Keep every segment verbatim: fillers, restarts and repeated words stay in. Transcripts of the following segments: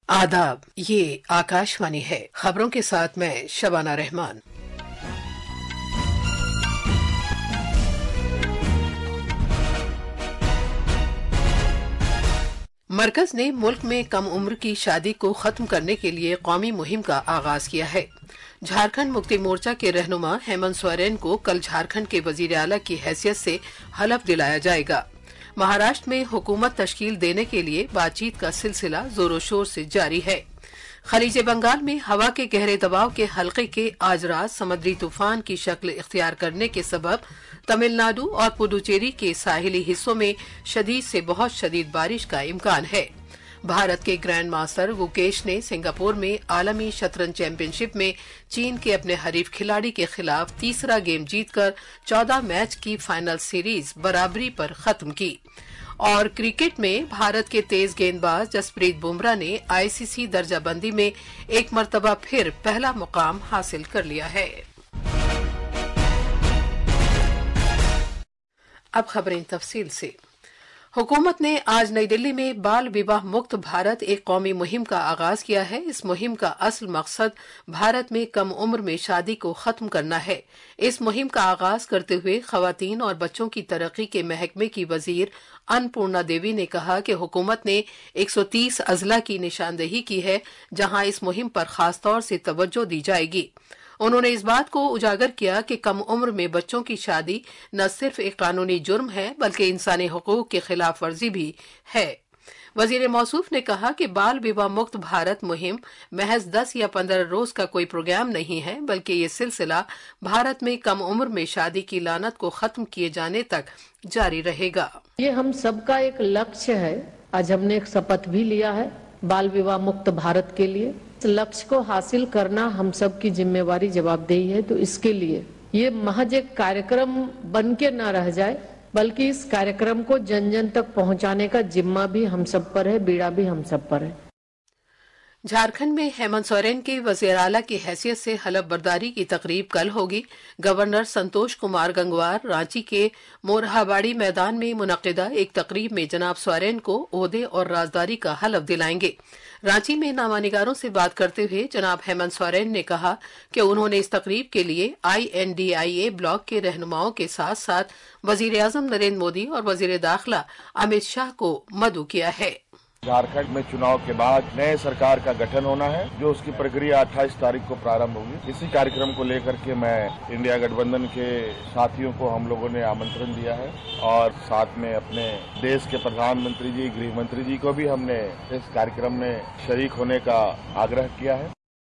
आदाब, ये आकाशवाणी है। खबरों के साथ मैं शबाना रहमान। मरकज ने मुल्क में कम उम्र की शादी को खत्म करने के लिए कौमी मुहिम का आगाज किया है। झारखंड मुक्ति मोर्चा के रहनुमा हेमंत सोरेन को कल झारखंड के वजीर आला की हैसियत से हलफ दिलाया जाएगा। महाराष्ट्र में हुकूमत तश्कील देने के लिए बातचीत का सिलसिला जोरों शोर से जारी है। खलीज बंगाल में हवा के गहरे दबाव के हल्के के आज रात समुद्री तूफान की शक्ल इख्तियार करने के सबब तमिलनाडु और पुडुचेरी के साहिली हिस्सों में शदीद से बहुत शदीद बारिश का इम्कान है। भारत के ग्रैंड मास्टर गुकेश ने सिंगापुर में आलमी शतरंज चैंपियनशिप में चीन के अपने हरीफ खिलाड़ी के खिलाफ तीसरा गेम जीतकर चौदह मैच की फाइनल सीरीज बराबरी पर खत्म की। और क्रिकेट में भारत के तेज गेंदबाज जसप्रीत बुमराह ने आईसीसी दर्जाबंदी में एक मर्तबा फिर पहला मुकाम हासिल कर लिया है। अब खबरें तफसील से। हुकूमत ने आज नई दिल्ली में बाल विवाह मुक्त भारत एक कौमी मुहिम का आगाज किया है। इस मुहिम का असल मकसद भारत में कम उम्र में शादी को खत्म करना है। इस मुहिम का आगाज करते हुए खवातीन और बच्चों की तरक्की के महकमे की वजीर अन्नपूर्णा देवी ने कहा कि हुकूमत ने एक सौ तीस अजला की निशानदेही की है जहां इस मुहिम पर खास तौर से तवज्जो दी जाएगी। उन्होंने इस बात को उजागर किया कि कम उम्र में बच्चों की शादी न सिर्फ एक कानूनी जुर्म है बल्कि इंसानी हुकूक की खिलाफ वर्जी भी है। वजीर मौसूफ ने कहा कि बाल विवाह मुक्त भारत मुहिम महज दस या पंद्रह रोज का कोई प्रोग्राम नहीं है बल्कि ये सिलसिला भारत में कम उम्र में शादी की लानत को खत्म किए जाने तक जारी रहेगा। ये हम सबका एक लक्ष्य है। आज हमने एक शपथ भी लिया है बाल विवाह मुक्त भारत के लिए। इस लक्ष्य को हासिल करना हम सब की जिम्मेवारी जवाबदेही है। तो इसके लिए ये महज एक कार्यक्रम बन के न रह जाए बल्कि इस कार्यक्रम को जन जन तक पहुंचाने का जिम्मा भी हम सब पर है, बीड़ा भी हम सब पर है। झारखंड में हेमंत सोरेन के वज़ीर आला की हैसियत से हलफ बर्दारी की तकरीब कल होगी। गवर्नर संतोष कुमार गंगवार रांची के मोरहाबाड़ी मैदान में मुनक्किदा एक तकरीब में जनाब सोरेन को ओहदे और राजदारी का हलफ दिलाएंगे। रांची में नामानिगारों से बात करते हुए जनाब हेमंत सोरेन ने कहा कि उन्होंने इस तकरीब के लिए I N D I A block के रहनुमाओं के साथ साथ वजीर आजम नरेंद्र मोदी और वजीर दाखिला अमित शाह को मदऊ किया है। झारखंड में चुनाव के बाद नए सरकार का गठन होना है जो उसकी प्रक्रिया अट्ठाईस तारीख को प्रारंभ होगी। इसी कार्यक्रम को लेकर के मैं इंडिया गठबंधन के साथियों को हम लोगों ने आमंत्रण दिया है और साथ में अपने देश के प्रधानमंत्री जी, गृह मंत्री जी को भी हमने इस कार्यक्रम में शरीक होने का आग्रह किया है।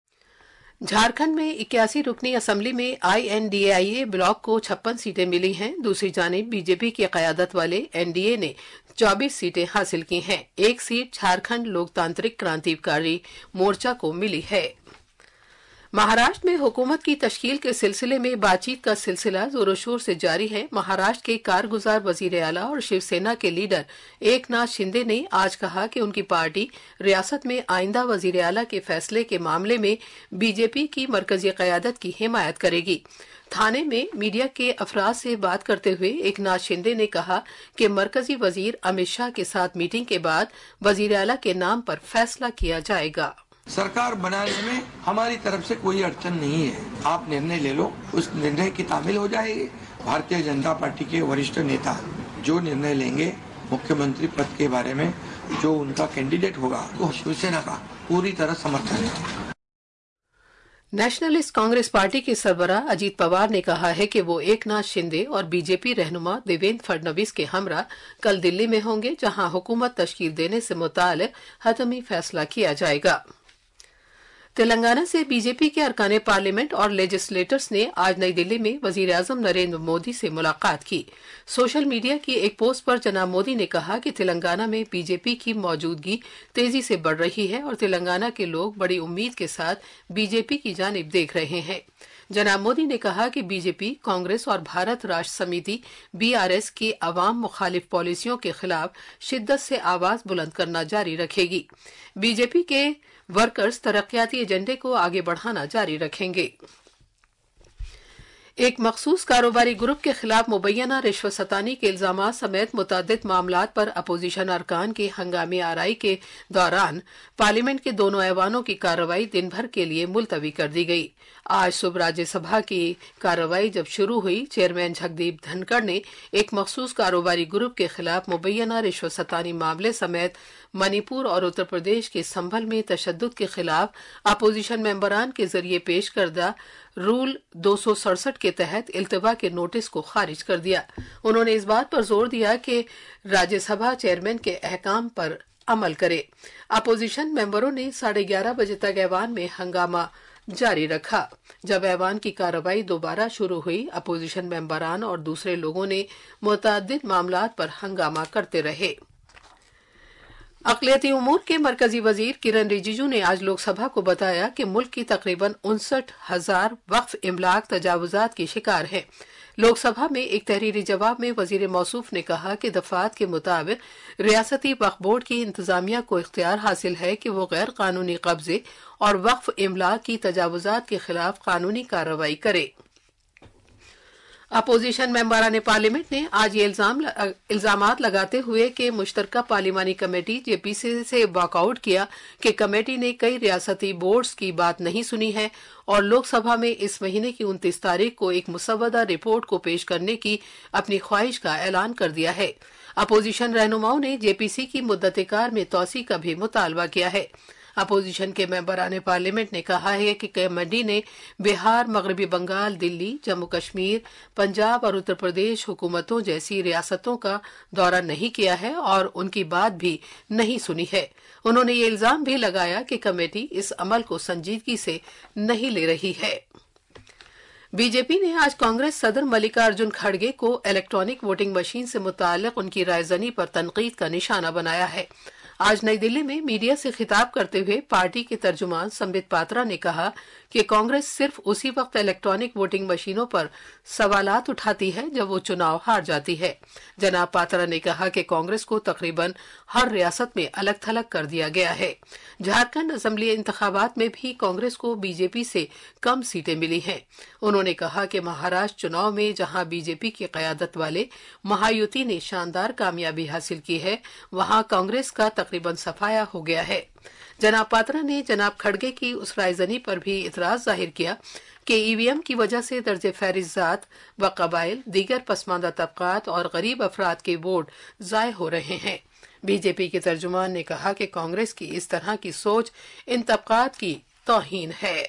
झारखंड में इक्यासी रुकनी असेंबली में I N D I A block को छप्पन सीटें मिली हैं। दूसरी जानिब बीजेपी की क़यादत वाले एन डी ए ने चौबीस सीटें हासिल की हैं। एक सीट झारखंड लोकतांत्रिक क्रांतिकारी मोर्चा को मिली है। महाराष्ट्र में हुकूमत की तश्कील के सिलसिले में बातचीत का सिलसिला जोरों शोर से जारी है। महाराष्ट्र के कारगुजार वजीर आला और शिवसेना के लीडर एकनाथ शिंदे ने आज कहा कि उनकी पार्टी रियासत में आइंदा वजीर आला के फैसले के मामले में बीजेपी की मरकजी क़यादत की हिमायत करेगी। थाने में मीडिया के अफराद से बात करते हुए एकनाथ शिंदे ने कहा कि मरकजी वजीर अमित शाह के साथ मीटिंग के बाद वजीर आला के नाम पर फैसला किया जाएगा। सरकार बनाने में हमारी तरफ से कोई अड़चन नहीं है। आप निर्णय ले लो, उस निर्णय की तामील हो जाएगी। भारतीय जनता पार्टी के वरिष्ठ नेता जो निर्णय लेंगे मुख्यमंत्री पद के बारे में, जो उनका कैंडिडेट होगा वो शिवसेना का पूरी तरह समर्थन है। नेशनलिस्ट कांग्रेस पार्टी के सरबराह अजीत पवार ने कहा है कि वो एकनाथ शिंदे और बीजेपी रहनुमा देवेंद्र फडणवीस के हमरा कल दिल्ली में होंगे जहां हुकूमत तश्कील देने से मुताल्लिक हतमी फैसला किया जाएगा। तेलंगाना से बीजेपी के अरकान पार्लियामेंट और लेजिस्लेटर्स ने आज नई दिल्ली में वजीर आजम नरेंद्र मोदी से मुलाकात की। सोशल मीडिया की एक पोस्ट पर जनाब मोदी ने कहा कि तेलंगाना में बीजेपी की मौजूदगी तेजी से बढ़ रही है और तेलंगाना के लोग बड़ी उम्मीद के साथ बीजेपी की जानिब देख रहे हैं। जनाब मोदी ने कहा कि बीजेपी, कांग्रेस और भारत राष्ट्र समिति बी आर एस की अवाम मुखालिफ पॉलिसियों के खिलाफ शिद्दत से आवाज बुलंद करना जारी रखेगी। बीजेपी के वर्कर्स तरक्याती एजेंडे को आगे बढ़ाना जारी रखेंगे। ایک مخصوص کاروباری گروپ کے خلاف مبینہ رشوت ستانی کے الزامات سمیت متعدد معاملات پر اپوزیشن ارکان کی ہنگامی آرائی کے دوران پارلیمنٹ کے دونوں ایوانوں کی کارروائی دن بھر کے لیے ملتوی کر دی گئی۔ آج صبح راجیہ سبھا کی کارروائی جب شروع ہوئی، چیئرمین جگدیپ دھنکڑ نے ایک مخصوص کاروباری گروپ کے خلاف مبینہ رشوت ستانی معاملے سمیت منی پور اور اتر پردیش کے سنبھل میں تشدد کے خلاف اپوزیشن ممبران کے ذریعے پیش کردہ رول دو سو سڑسٹھ کے تحت التوا کے نوٹس کو خارج کر دیا۔ انہوں نے اس بات پر زور دیا کہ راجیہ سبھا چیئرمین کے احکام پر عمل کرے۔ اپوزیشن ممبروں نے ساڑھے گیارہ بجے تک ایوان میں ہنگامہ جاری رکھا۔ جب ایوان کی کارروائی دوبارہ شروع ہوئی، اپوزیشن ممبران اور دوسرے لوگوں نے متعدد معاملات پر ہنگامہ کرتے رہے۔ اقلیتی امور کے مرکزی وزیر کرن رجیجو نے آج لوک سبھا کو بتایا کہ ملک کی تقریباً انسٹھ ہزار وقف املاک تجاوزات کی شکار ہیں۔ لوک سبھا میں ایک تحریری جواب میں وزیر موصوف نے کہا کہ دفعات کے مطابق ریاستی وقف بورڈ کی انتظامیہ کو اختیار حاصل ہے کہ وہ غیر قانونی قبضے اور وقف املاک کی تجاوزات کے خلاف قانونی کارروائی کرے۔ اپوزیشن ممبران پارلیمنٹ نے آج یہ الزام الزامات لگاتے ہوئے کہ مشترکہ پارلیمانی کمیٹی جے پی سی سے واک آؤٹ کیا کہ کمیٹی نے کئی ریاستی بورڈز کی بات نہیں سنی ہے اور لوک سبھا میں اس مہینے کی انتیس تاریخ کو ایک مسودہ رپورٹ کو پیش کرنے کی اپنی خواہش کا اعلان کر دیا ہے۔ اپوزیشن رہنماؤں نے جے پی سی کی مدت کار میں توسیع کا بھی مطالبہ کیا ہے۔ اپوزیشن کے ممبران پارلیمنٹ نے کہا ہے کہ کمیٹی نے بہار، مغربی بنگال، دلی، جموں کشمیر، پنجاب اور اتر پردیش حکومتوں جیسی ریاستوں کا دورہ نہیں کیا ہے اور ان کی بات بھی نہیں سنی ہے۔ انہوں نے یہ الزام بھی لگایا کہ کمیٹی اس عمل کو سنجیدگی سے نہیں لے رہی ہے۔ بی جے پی نے آج کانگریس صدر ملکارجن کھڑگے کو الیکٹرانک ووٹنگ مشین سے متعلق ان کی رائے زنی پر تنقید کا نشانہ بنایا ہے۔ آج نئی دلی میں میڈیا سے خطاب کرتے ہوئے پارٹی کے ترجمان سمبت پاترا نے کہا کہ کانگریس صرف اسی وقت الیکٹرانک ووٹنگ مشینوں پر سوالات اٹھاتی ہے جب وہ چناؤ ہار جاتی ہے۔ جناب پاترا نے کہا کہ کانگریس کو تقریباً ہر ریاست میں الگ تھلگ کر دیا گیا ہے۔ جھارکھنڈ اسمبلی انتخابات میں بھی کانگریس کو بی جے پی سے کم سیٹیں ملی ہیں۔ انہوں نے کہا کہ مہاراشٹر چناؤ میں جہاں بی جے پی کی قیادت والے مہایوتی نے شاندار کامیابی حاصل کی ہے، وہاں کانگریس کا تقریباً صفایا ہو گیا ہے۔ جناب پاترا نے جناب کھڑگے کی اس رائے زنی پر بھی اعتراض ظاہر کیا کہ ای وی ایم کی وجہ سے درج فہرست ذات و قبائل، دیگر پسماندہ طبقات اور غریب افراد کے ووٹ ضائع ہو رہے ہیں۔ بی جے پی کے ترجمان نے کہا کہ کانگریس کی اس طرح کی سوچ ان طبقات کی توہین ہے۔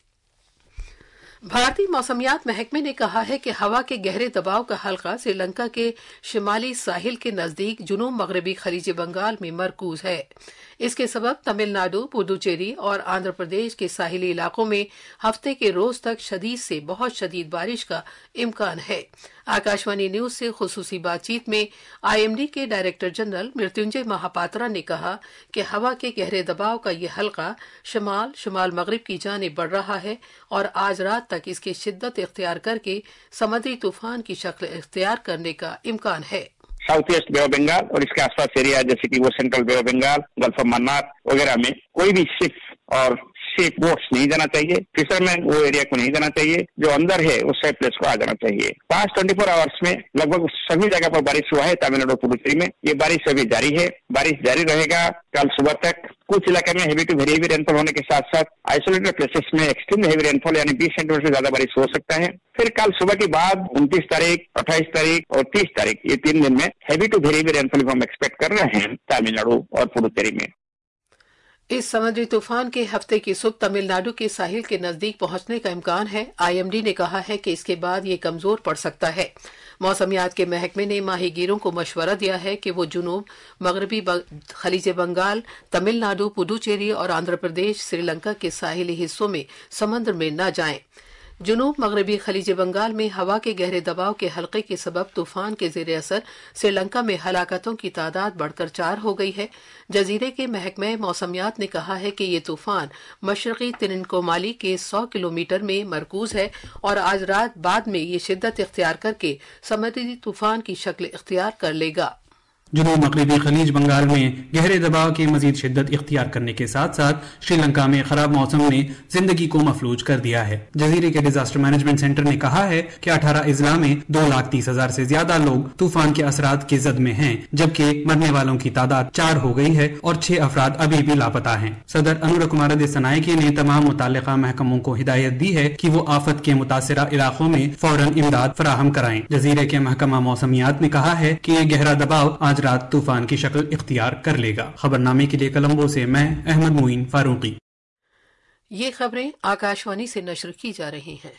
بھارتی موسمیات محکمے نے کہا ہے کہ ہوا کے گہرے دباؤ کا حلقہ سری لنکا کے شمالی ساحل کے نزدیک جنوب مغربی خلیج بنگال میں مرکوز ہے۔ اس کے سبب تمل ناڈو، پڈوچیری اور آندھرا پردیش کے ساحلی علاقوں میں ہفتے کے روز تک شدید سے بہت شدید بارش کا امکان ہے۔ آکاشوانی نیوز سے خصوصی بات چیت میں آئی ایم ڈی کے ڈائریکٹر جنرل مرتنجے مہاپاترا نے کہا کہ ہوا کے گہرے دباؤ کا یہ حلقہ شمال شمال مغرب کی جانب بڑھ رہا ہے اور آج رات تک اس کی شدت اختیار کر کے سمندری طوفان کی شکل اختیار کرنے کا امکان ہے۔ South east bay of Bengal اور اس کے آس پاس ایریا جیسے کہ وہ central bay of Bengal, gulf of Mannar وغیرہ میں کوئی بھی شپ اور سیف بوٹس نہیں جانا چاہیے۔ فشرمین وہ ایریا کو نہیں جانا چاہیے، جو اندر ہے اس سیف پلیس کو آ جانا چاہیے۔ پانچ ٹوئنٹی فور آورس میں لگ بھگ سبھی جگہ پر بارش ہوا ہے تمل ناڈو پڈوچیری میں۔ یہ بارش ابھی جاری ہے، بارش جاری رہے گا کل صبح تک۔ کچھ علاقے میں heavy to very heavy rainfall ہونے کے ساتھ ساتھ آئسولیٹڈ پلیسز میں ایکسٹریم ہیوی رین فال یعنی بیس سینٹی میٹر سے زیادہ بارش ہو سکتا ہے۔ پھر کل صبح کے بعد انتیس تاریخ، اٹھائیس تاریخ اور تیس تاریخ یہ تین دن میں heavy to very heavy rainfall ہم ایکسپیکٹ کر رہے ہیں تمل ناڈو اور پڈوچیری میں۔ اس سمندری طوفان کے ہفتے کی صبح تمل ناڈو کے ساحل کے نزدیک پہنچنے کا امکان ہے۔ آئی ایم ڈی نے کہا ہے کہ اس کے بعد یہ کمزور پڑ سکتا ہے۔ موسمیات کے محکمے نے ماہی گیروں کو مشورہ دیا ہے کہ وہ جنوب مغربی خلیج بنگال، تمل ناڈو، پڈوچیری اور آندھرا پردیش، سری لنکا کے ساحلی حصوں میں سمندر میں نہ جائیں۔ جنوب مغربی خلیج بنگال میں ہوا کے گہرے دباؤ کے حلقے کے سبب طوفان کے زیر اثر سری لنکا میں ہلاکتوں کی تعداد بڑھ کر چار ہو گئی ہے۔ جزیرے کے محکمہ موسمیات نے کہا ہے کہ یہ طوفان مشرقی ترنکومالی کے سو کلومیٹر میں مرکوز ہے اور آج رات بعد میں یہ شدت اختیار کر کے سمندری طوفان کی شکل اختیار کر لے گا۔ جنوب مغربی خلیج بنگال میں گہرے دباؤ کی مزید شدت اختیار کرنے کے ساتھ ساتھ شری لنکا میں خراب موسم نے زندگی کو مفلوج کر دیا ہے۔ جزیرے کے ڈیزاسٹر مینجمنٹ سینٹر نے کہا ہے کہ اٹھارہ اضلاع میں دو لاکھ تیس ہزار سے زیادہ لوگ طوفان کے اثرات کی زد میں ہیں، جبکہ مرنے والوں کی تعداد چار ہو گئی ہے اور چھ افراد ابھی بھی لاپتہ ہیں۔ صدر انورا کمار دسنائکی نے تمام متعلقہ محکموں کو ہدایت دی ہے کہ وہ آفت کے متاثرہ علاقوں میں فوراً امداد فراہم کرائیں۔ جزیرے کے محکمہ موسمیات نے کہا ہے کہ یہ گہرا دباؤ آج رات طوفان کی شکل اختیار کر لے گا۔ خبرنامے کے لیے کولمبو سے میں احمد معین فاروقی۔ یہ خبریں آکاشوانی سے نشر کی جا رہی ہیں۔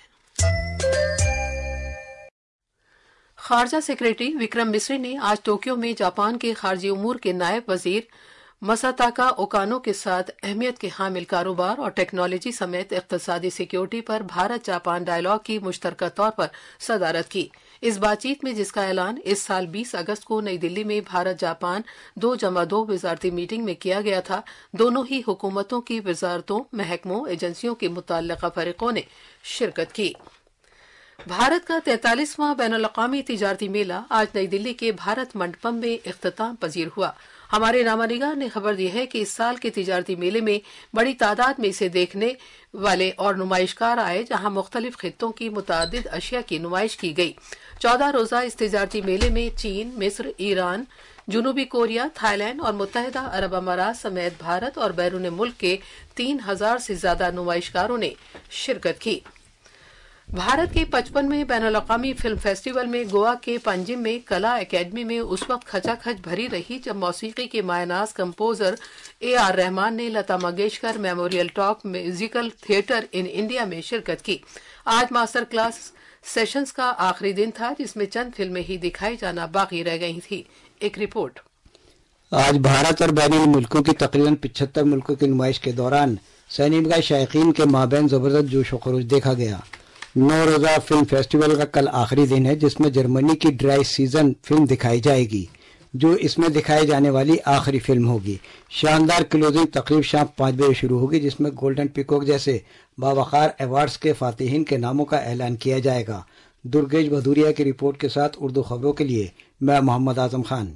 خارجہ سیکریٹری وکرم مسری نے آج ٹوکیو میں جاپان کے خارجی امور کے نائب وزیر مساتاکا اوکانو کے ساتھ اہمیت کے حامل کاروبار اور ٹیکنالوجی سمیت اقتصادی سیکیورٹی پر بھارت جاپان ڈائیلاگ کی مشترکہ طور پر صدارت کی۔ اس بات چیت میں، جس کا اعلان اس سال بیس اگست کو نئی دلی میں بھارت جاپان دو جمع دو وزارتی میٹنگ میں کیا گیا تھا، دونوں ہی حکومتوں کی وزارتوں، محکموں، ایجنسیوں کے متعلقہ فریقوں نے شرکت کی۔ بھارت کا تینتالیسواں بین الاقوامی تجارتی میلہ آج نئی دلی کے بھارت منڈپم میں اختتام پذیر ہوا۔ ہمارے نامہ نگار نے خبر دی ہے کہ اس سال کے تجارتی میلے میں بڑی تعداد میں اسے دیکھنے والے اور نمائشکار آئے، جہاں مختلف خطوں کی متعدد اشیاء کی نمائش کی گئی۔ چودہ روزہ اس تجارتی میلے میں چین، مصر، ایران، جنوبی کوریا، تھائی لینڈ اور متحدہ عرب امارات سمیت بھارت اور بیرون ملک کے تین ہزار سے زیادہ نمائشکاروں نے شرکت کی۔ بھارت کے پچپنویں بین الاقوامی فلم فیسٹیول میں گوا کے پنجم میں کلا اکیڈمی میں اس وقت کھچا کھچ بھری رہی جب موسیقی کے مایہ ناز کمپوزر اے آر رحمان نے Lata Mangeshkar memorial talk musical theatre in India میں شرکت کی۔ آج ماسٹر کلاس سیشنز کا آخری دن تھا، جس میں چند فلمیں ہی دکھائی جانا باقی رہ گئی تھی۔ ایک رپورٹ۔ آج بھارت اور بین الملکوں کی تقریباً پچہتر ملکوں کی نمائش کے دوران سینیما شائقین کے مابین زبردست جوش و خروش دیکھا گیا۔ نو روزہ فلم فیسٹیول کا کل آخری دن ہے، جس میں جرمنی کی ڈرائی سیزن فلم دکھائی جائے گی، جو اس میں دکھائی جانے والی آخری فلم ہوگی۔ شاندار کلوزنگ تقریب شام پانچ بجے شروع ہوگی، جس میں گولڈن پیکوک جیسے باوقار ایوارڈز کے فاتحین کے ناموں کا اعلان کیا جائے گا۔ درگیش بھدوریا کی رپورٹ کے ساتھ اردو خبروں کے لیے میں محمد اعظم خان۔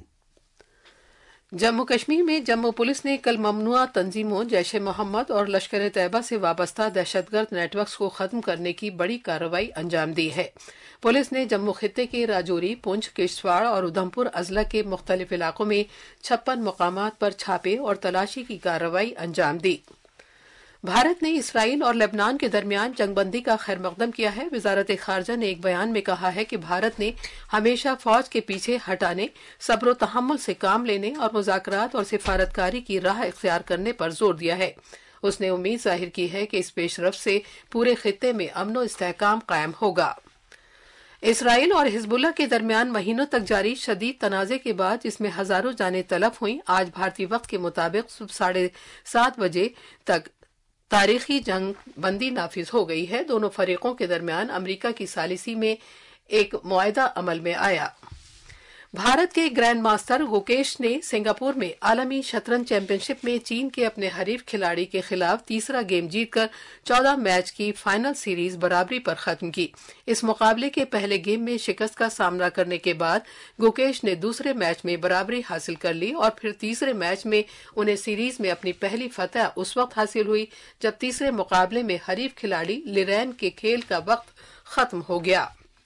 جموں کشمیر میں جموں پولیس نے کل ممنوعہ تنظیموں جیش محمد اور لشکر طیبہ سے وابستہ دہشت گرد نیٹ ورکس کو ختم کرنے کی بڑی کارروائی انجام دی ہے۔ پولیس نے جموں خطے کے راجوری، پونچھ، کشتواڑ اور ادھمپور اضلاع کے مختلف علاقوں میں چھپن مقامات پر چھاپے اور تلاشی کی کارروائی انجام دی۔ بھارت نے اسرائیل اور لبنان کے درمیان جنگ بندی کا خیر مقدم کیا ہے۔ وزارت خارجہ نے ایک بیان میں کہا ہے کہ بھارت نے ہمیشہ فوج کے پیچھے ہٹانے، صبر و تحمل سے کام لینے اور مذاکرات اور سفارتکاری کی راہ اختیار کرنے پر زور دیا ہے۔ اس نے امید ظاہر کی ہے کہ اس پیش رفت سے پورے خطے میں امن و استحکام قائم ہوگا۔ اسرائیل اور حزب اللہ کے درمیان مہینوں تک جاری شدید تنازع کے بعد، جس میں ہزاروں جانیں تلف ہوئیں، آج بھارتی وقت کے مطابق صبح ساڑھے سات بجے تک تاریخی جنگ بندی نافذ ہو گئی ہے۔ دونوں فریقوں کے درمیان امریکہ کی ثالثی میں ایک معاہدہ عمل میں آیا۔ بھارت کے گرینڈ ماسٹر گوکیش نے سنگاپور میں عالمی شطرنج چیمپئن شپ میں چین کے اپنے حریف کھلاڑی کے خلاف تیسرا گیم جیت کر چودہ میچ کی فائنل سیریز برابری پر ختم کی۔ اس مقابلے کے پہلے گیم میں شکست کا سامنا کرنے کے بعد گوکیش نے دوسرے میچ میں برابری حاصل کر لی اور پھر تیسرے میچ میں انہیں سیریز میں اپنی پہلی فتح اس وقت حاصل ہوئی جب تیسرے مقابلے میں حریف کھلاڑی لیرین کے کھیل کا وقت ختم ہو گیا۔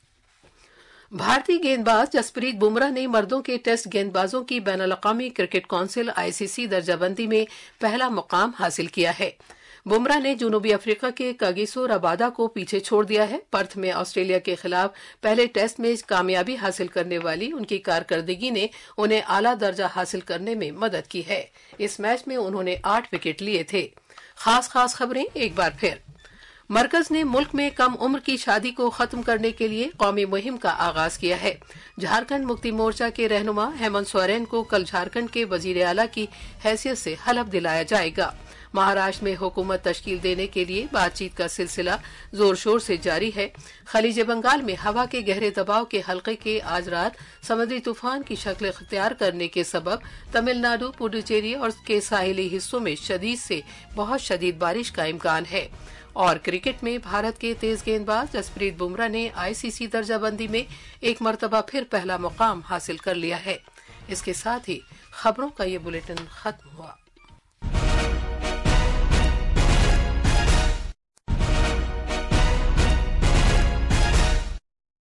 بھارتی گیند باز جسپریت بمراہ نے مردوں کے ٹیسٹ گیند بازوں کی بین الاقوامی کرکٹ کونسل آئی سی سی درجہ بندی میں پہلا مقام حاصل کیا ہے۔ بمراہ نے جنوبی افریقہ کے کاگیسو ربادہ کو پیچھے چھوڑ دیا ہے۔ پرتھ میں آسٹریلیا کے خلاف پہلے ٹیسٹ میں کامیابی حاصل کرنے والی ان کی کارکردگی نے انہیں اعلیٰ درجہ حاصل کرنے میں مدد کی ہے۔ اس میچ میں انہوں نے آٹھ وکٹ لیے تھے۔ خاص خاص خبریں ایک بار پھر۔ مرکز نے ملک میں کم عمر کی شادی کو ختم کرنے کے لیے قومی مہم کا آغاز کیا ہے۔ جھارکھنڈ مکتی مورچہ کے رہنما ہیمنت سورین کو کل جھارکھنڈ کے وزیر اعلیٰ کی حیثیت سے حلف دلایا جائے گا۔ مہاراشٹر میں حکومت تشکیل دینے کے لیے بات چیت کا سلسلہ زور شور سے جاری ہے۔ خلیج بنگال میں ہوا کے گہرے دباؤ کے حلقے کے آج رات سمندری طوفان کی شکل اختیار کرنے کے سبب تمل ناڈو، پڈوچیری اور کے ساحلی حصوں میں شدید سے بہت شدید بارش کا امکان ہے۔ اور کرکٹ میں بھارت کے تیز گیند باز جسپریت بمراہ نے آئی سی سی درجہ بندی میں ایک مرتبہ پھر پہلا مقام حاصل کر لیا ہے۔ इसके साथ ही खबरों का ये बुलेटिन खत्म हुआ।